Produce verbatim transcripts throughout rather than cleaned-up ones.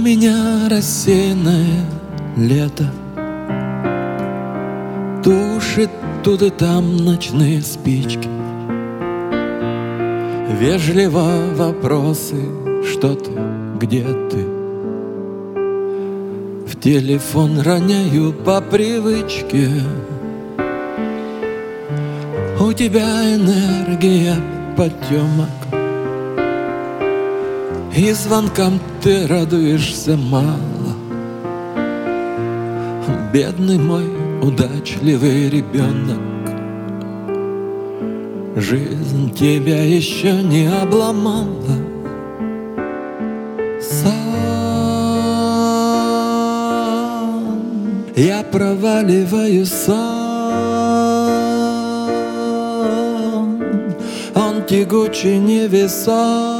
меня рассеянное лето, тушит тут и там ночные спички. Вежливо вопросы: что ты, где ты? В телефон роняю по привычке. У тебя энергия потемок, и звонкам ты радуешься мало. Бедный мой удачливый ребенок, жизнь тебя еще не обломала. Сам я проваливаю сон, он тягучий, невесом.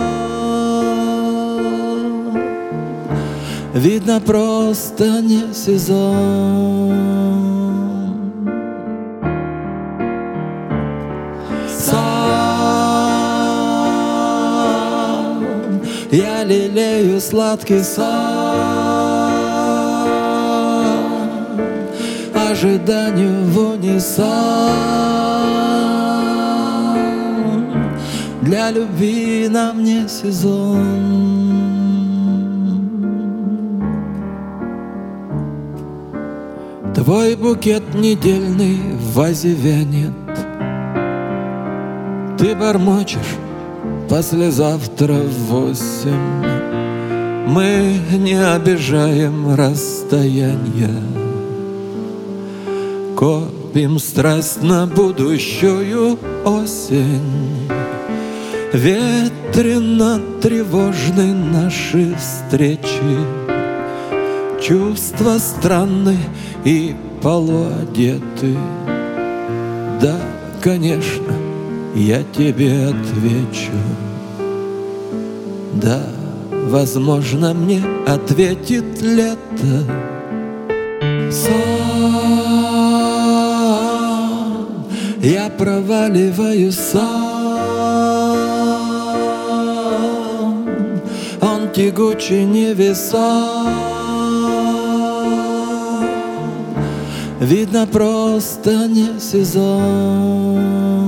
Видно, просто не сезон. Сам я лелею сладкий сон, ожиданию в унисон. Для любви нам не сезон. Твой букет недельный в вазе вянет, ты бормочешь: послезавтра в восемь. Мы не обижаем расстояния, копим страсть на будущую осень. Ветрено-тревожны наши встречи, чувства странны и полуодеты. Да, конечно, я тебе отвечу. Да, возможно, мне ответит лето. Сон я проваливаю сон, он тягучий, невесом. Видно, просто не сезон.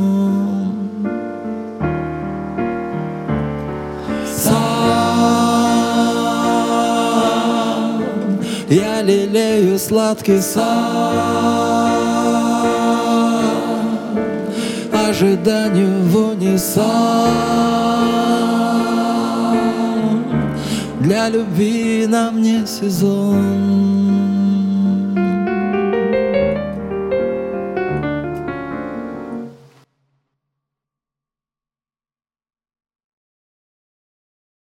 Сам я лелею сладкий сон, ожиданию в унисон. Для любви нам не сезон.